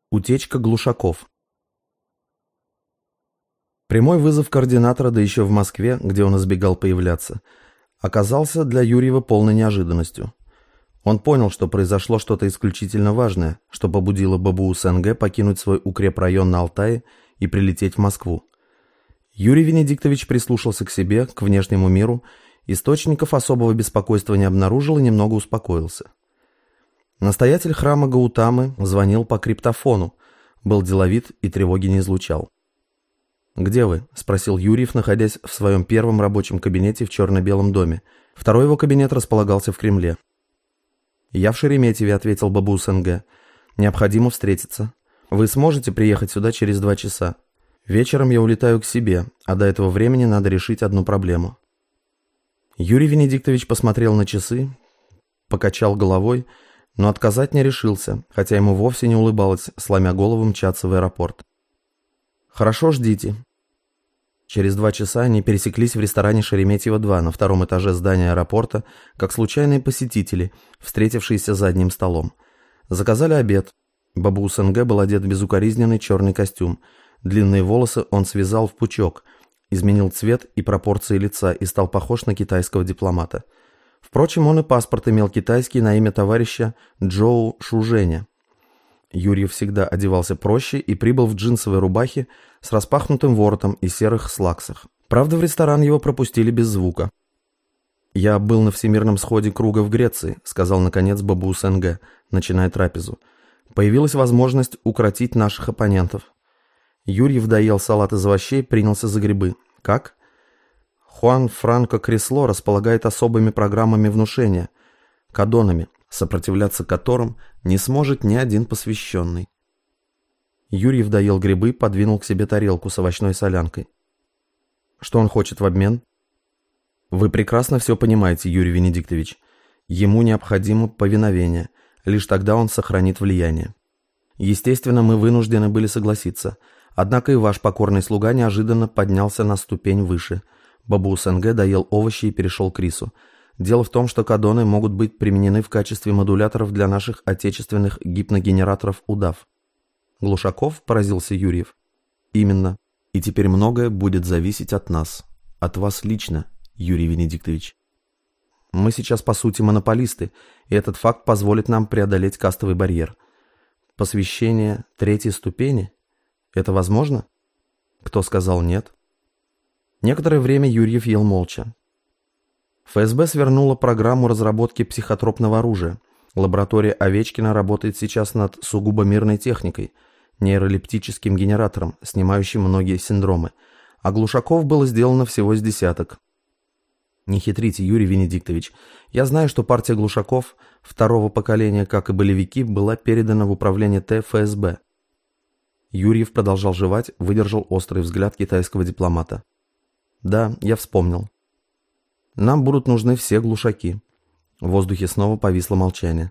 Утечка Глушаков. Прямой вызов координатора, да еще в Москве, где он избегал появляться, оказался для Юрьева полной неожиданностью. Он понял, что произошло что-то исключительно важное, что побудило Бабуу Сенге покинуть свой укрепрайон на Алтае и прилететь в Москву. Юрий Венедиктович прислушался к себе, к внешнему миру, источников особого беспокойства не обнаружил и немного успокоился. Настоятель храма Гаутамы звонил по криптофону, был деловит и тревоги не излучал. «Где вы?» – спросил Юрьев, находясь в своем первом рабочем кабинете в черно-белом доме. Второй его кабинет располагался в Кремле. «Я в Шереметьеве», – ответил Бабуу Сенге. «Необходимо встретиться. Вы сможете приехать сюда через 2 часа? Вечером я улетаю к себе, а до этого времени надо решить одну проблему». Юрий Венедиктович посмотрел на часы, покачал головой, но отказать не решился, хотя ему вовсе не улыбалось, сломя голову, мчаться в аэропорт. «Хорошо, ждите». Через 2 часа они пересеклись в ресторане Шереметьево-2 на 2-м этаже здания аэропорта, как случайные посетители, встретившиеся за одним столом. Заказали обед. Бабуу Сенге был одет в безукоризненный черный костюм. Длинные волосы он связал в пучок, изменил цвет и пропорции лица и стал похож на китайского дипломата. Впрочем, он и паспорт имел китайский на имя товарища Джоу Шужэня. Юрьев всегда одевался проще и прибыл в джинсовой рубахе с распахнутым воротом и серых слаксах. Правда, в ресторан его пропустили без звука. «Я был на всемирном сходе круга в Греции», — сказал наконец Бабуу Сенге, начиная трапезу. «Появилась возможность укротить наших оппонентов». Юрьев доел салат из овощей, принялся за грибы. «Как?» Хуан Франко Кресло располагает особыми программами внушения, кодонами, сопротивляться которым не сможет ни один посвященный. Юрьев доел грибы, подвинул к себе тарелку с овощной солянкой. Что он хочет в обмен? Вы прекрасно все понимаете, Юрий Венедиктович. Ему необходимо повиновение, лишь тогда он сохранит влияние. Естественно, мы вынуждены были согласиться, однако и ваш покорный слуга неожиданно поднялся на ступень выше. Бабуу Сенге доел овощи и перешел к рису. Дело в том, что кодоны могут быть применены в качестве модуляторов для наших отечественных гипногенераторов удав. Глушаков, поразился Юрьев. Именно. И теперь многое будет зависеть от нас. От вас лично, Юрий Венедиктович. Мы сейчас, по сути, монополисты, и этот факт позволит нам преодолеть кастовый барьер. Посвящение 3-й ступени? Это возможно? Кто сказал нет? Некоторое время Юрьев ел молча. ФСБ свернула программу разработки психотропного оружия. Лаборатория Овечкина работает сейчас над сугубо мирной техникой, нейролептическим генератором, снимающим многие синдромы. А Глушаков было сделано всего с десяток. Не хитрите, Юрий Венедиктович. Я знаю, что партия Глушаков 2-го поколения, как и болевики, была передана в управление ФСБ. Юрьев продолжал жевать, выдержал острый взгляд китайского дипломата. Да, я вспомнил. Нам будут нужны все глушаки. В воздухе снова повисло молчание.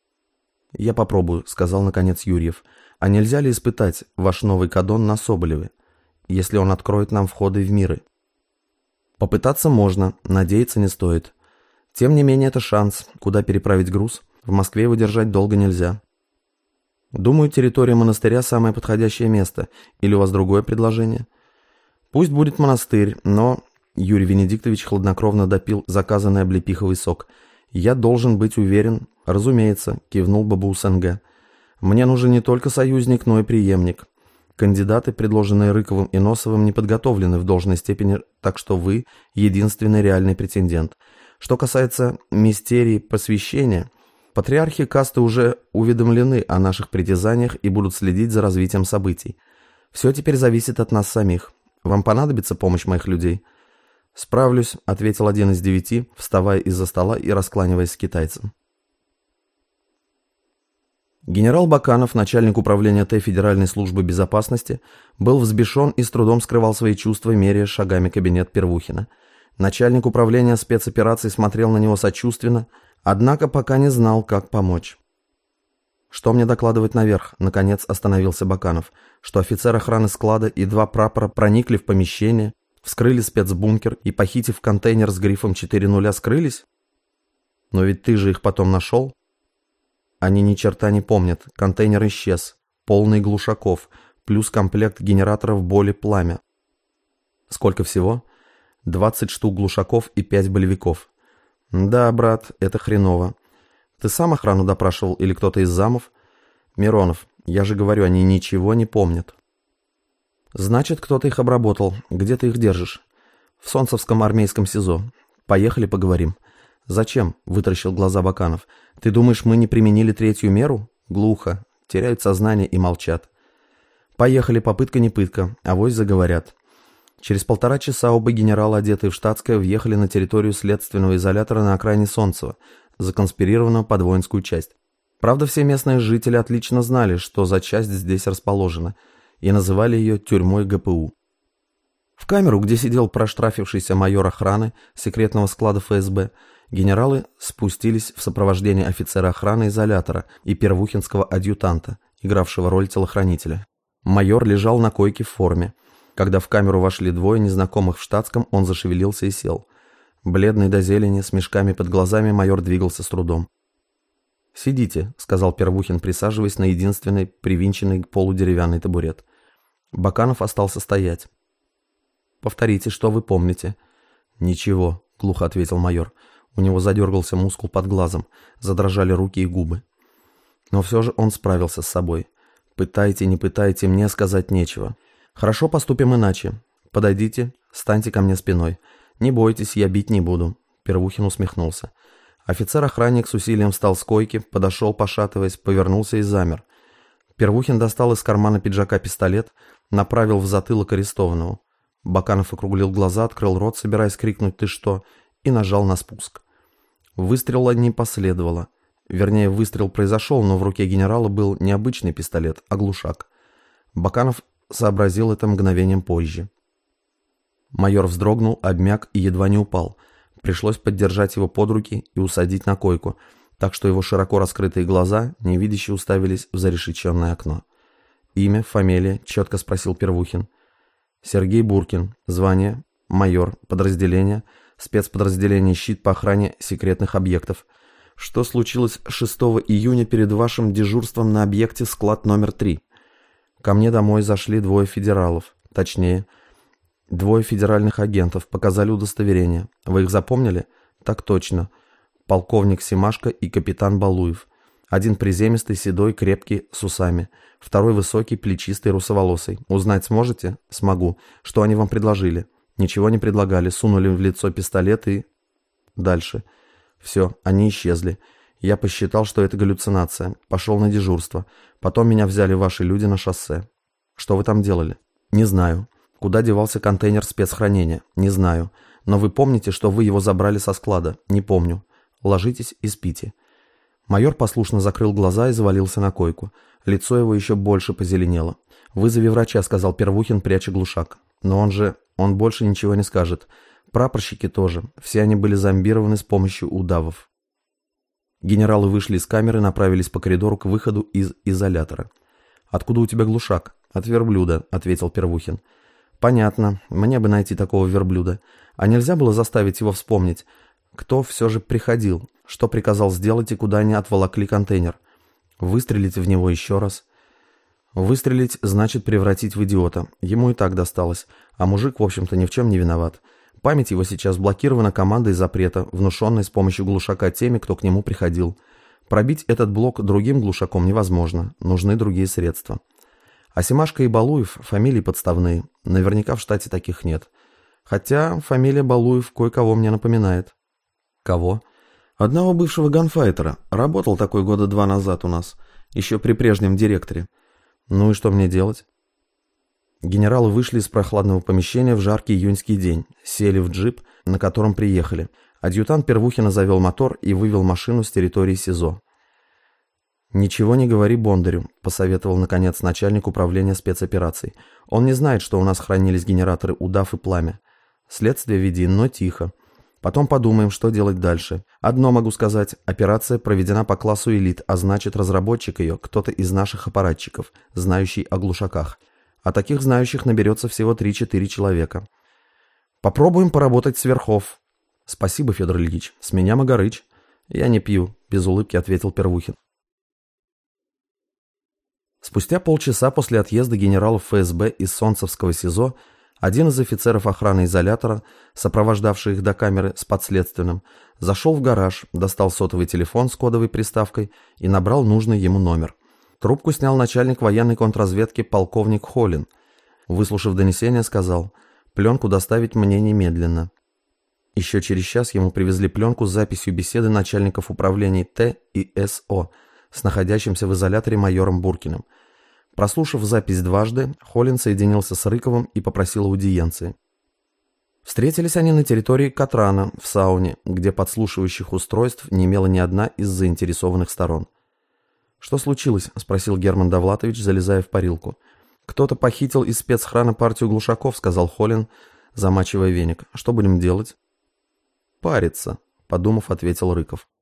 Я попробую, сказал наконец Юрьев. А нельзя ли испытать ваш новый кодон на Соболеве, если он откроет нам входы в миры? Попытаться можно, надеяться не стоит. Тем не менее, это шанс. Куда переправить груз? В Москве его держать долго нельзя. Думаю, территория монастыря самое подходящее место. Или у вас другое предложение? Пусть будет монастырь, но... Юрий Венедиктович хладнокровно допил заказанный облепиховый сок. «Я должен быть уверен». «Разумеется», — кивнул Бабуу Сенге. «Мне нужен не только союзник, но и преемник. Кандидаты, предложенные Рыковым и Носовым, не подготовлены в должной степени, так что вы — единственный реальный претендент. Что касается мистерии посвящения, патриархи касты уже уведомлены о наших притязаниях и будут следить за развитием событий. Все теперь зависит от нас самих. Вам понадобится помощь моих людей?» «Справлюсь», — ответил один из 9, вставая из-за стола и раскланиваясь с китайцем. Генерал Баканов, начальник управления Федеральной службы безопасности, был взбешен и с трудом скрывал свои чувства, меряя шагами кабинет Первухина. Начальник управления спецопераций смотрел на него сочувственно, однако пока не знал, как помочь. «Что мне докладывать наверх?» — наконец остановился Баканов. «Что офицер охраны склада и 2 прапора проникли в помещение, вскрыли спецбункер и, похитив контейнер с грифом 4.0, скрылись? Но ведь ты же их потом нашел?» «Они ни черта не помнят. Контейнер исчез. полный глушаков, плюс комплект генераторов боли «Пламя». Сколько всего? 20 штук глушаков и 5 болевиков. Да, брат, это хреново. Ты сам охрану допрашивал или кто-то из замов? Миронов, я же говорю, они ничего не помнят. Значит, кто-то их обработал. Где ты их держишь? В Солнцевском армейском СИЗО. Поехали поговорим. Зачем? Вытаращил глаза Баканов. Ты думаешь, мы не применили третью меру? Глухо. Теряют сознание и молчат. Поехали, попытка не пытка. Авось заговорят. Через 1,5 часа оба генерала, одетые в штатское, въехали на территорию следственного изолятора на окраине Солнцева, законспирированного под воинскую часть. Правда, все местные жители отлично знали, что за часть здесь расположена, и называли ее тюрьмой ГПУ. В камеру, где сидел проштрафившийся майор охраны секретного склада ФСБ, генералы спустились в сопровождении офицера охраны изолятора и первухинского адъютанта, игравшего роль телохранителя. Майор лежал на койке в форме. Когда в камеру вошли двое незнакомых в штатском, он зашевелился и сел. Бледный до зелени, с мешками под глазами, майор двигался с трудом. «Сидите», — сказал Первухин, присаживаясь на единственный привинченный к полу деревянный табурет. Баканов остался стоять. «Повторите, что вы помните?» «Ничего», — глухо ответил майор. У него задергался мускул под глазом, задрожали руки и губы. Но все же он справился с собой. «Пытайте, не пытайте, мне сказать нечего. Хорошо, поступим иначе. Подойдите, станьте ко мне спиной. Не бойтесь, я бить не буду». Первухин усмехнулся. Офицер-охранник с усилием встал с койки, подошел, пошатываясь, повернулся и замер. Первухин достал из кармана пиджака пистолет, направил в затылок арестованного. Баканов округлил глаза, открыл рот, собираясь крикнуть «Ты что?», и нажал на спуск. Выстрела не последовало. Вернее, выстрел произошел, но в руке генерала был не обычный пистолет, а глушак. Баканов сообразил это мгновением позже. Майор вздрогнул, обмяк и едва не упал. Пришлось поддержать его под руки и усадить на койку, так что его широко раскрытые глаза невидяще уставились в зарешеченное окно. «Имя, фамилия?» — четко спросил Первухин. «Сергей Буркин. Звание. Майор. Подразделение. Спецподразделение «Щит» по охране секретных объектов. Что случилось 6 июня перед вашим дежурством на объекте склад номер 3? Ко мне домой зашли 2 федералов. Точнее, 2 федеральных агентов. Показали удостоверение. Вы их запомнили? Так точно. Полковник Семашко и капитан Балуев. Один приземистый, седой, крепкий, с усами. Второй высокий, плечистый, русоволосый. Узнать сможете? Смогу. Что они вам предложили? Ничего не предлагали. Сунули в лицо пистолет и... Дальше. Все, они исчезли. Я посчитал, что это галлюцинация. Пошел на дежурство. Потом меня взяли ваши люди на шоссе. Что вы там делали? Не знаю. Куда девался контейнер спецхранения? Не знаю. Но вы помните, что вы его забрали со склада? Не помню. Ложитесь и спите. Майор послушно закрыл глаза и завалился на койку. Лицо его еще больше позеленело. «Вызови врача», — сказал Первухин, пряча глушак. «Но он больше ничего не скажет. Прапорщики тоже. Все они были зомбированы с помощью удавов». Генералы вышли из камеры и направились по коридору к выходу из изолятора. «Откуда у тебя глушак?» «От верблюда», — ответил Первухин. «Понятно. Мне бы найти такого верблюда. А нельзя было заставить его вспомнить, кто все же приходил, что приказал сделать и куда они отволокли контейнер? Выстрелить в него еще раз». «Выстрелить значит превратить в идиота. Ему и так досталось. А мужик, в общем-то, ни в чем не виноват. Память его сейчас блокирована командой запрета, внушенной с помощью глушака теми, кто к нему приходил. Пробить этот блок другим глушаком невозможно. Нужны другие средства. А Семашко и Балуев – фамилии подставные. Наверняка в штате таких нет. Хотя фамилия Балуев кое-кого мне напоминает». «Кого?» «Одного бывшего ганфайтера. Работал такой 2 года назад у нас. Еще при прежнем директоре». «Ну и что мне делать?» Генералы вышли из прохладного помещения в жаркий июньский день, сели в джип, на котором приехали. Адъютант Первухина завел мотор и вывел машину с территории СИЗО. «Ничего не говори Бондарю», — посоветовал, наконец, начальник управления спецопераций. «Он не знает, что у нас хранились генераторы «Удав» и «Пламя». Следствие веди, но тихо. Потом подумаем, что делать дальше. Одно могу сказать, операция проведена по классу элит, а значит, разработчик ее — кто-то из наших аппаратчиков, знающий о глушаках. А таких знающих наберется всего 3-4 человека. Попробуем поработать с верхов». «Спасибо, Федор Ильич. С меня Магарыч». «Я не пью», — без улыбки ответил Первухин. Спустя полчаса после отъезда генералов ФСБ из Солнцевского СИЗО один из офицеров охраны изолятора, сопровождавший их до камеры с подследственным, зашел в гараж, достал сотовый телефон с кодовой приставкой и набрал нужный ему номер. Трубку снял начальник военной контрразведки полковник Холин. Выслушав донесение, сказал: «Пленку доставить мне немедленно». Еще через час ему привезли пленку с записью беседы начальников управлений Т и СО с находящимся в изоляторе майором Буркиным. Прослушав запись дважды, Холин соединился с Рыковым и попросил аудиенции. Встретились они на территории Катрана, в сауне, где подслушивающих устройств не имела ни одна из заинтересованных сторон. «Что случилось?» – спросил Герман Довлатович, залезая в парилку. «Кто-то похитил из спецхрана партию глушаков», – сказал Холин, замачивая веник. «Что будем делать?» «Париться», – подумав, ответил Рыков.